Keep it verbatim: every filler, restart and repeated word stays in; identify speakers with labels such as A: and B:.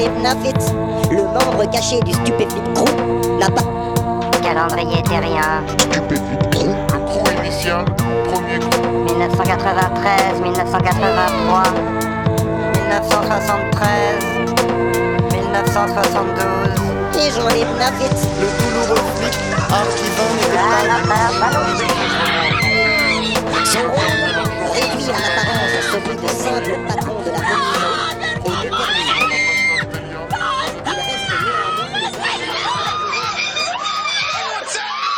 A: Nafit, le membre caché du Stupéfit Crew, n'a pas...
B: Calendrier terrien.
C: Stupéfit Crew, le crew initial, premier crew.
B: mille neuf cent quatre-vingt-treize, mille neuf cent quatre-vingt-trois, mille neuf cent soixante-treize, mille neuf cent soixante-douze.
A: Et j'en ai Nafit,
D: Le douloureux flic, archivant n'était
B: Ah,
D: pas...
B: là, là, ballon.
A: son rôle, réduit en apparence à celui de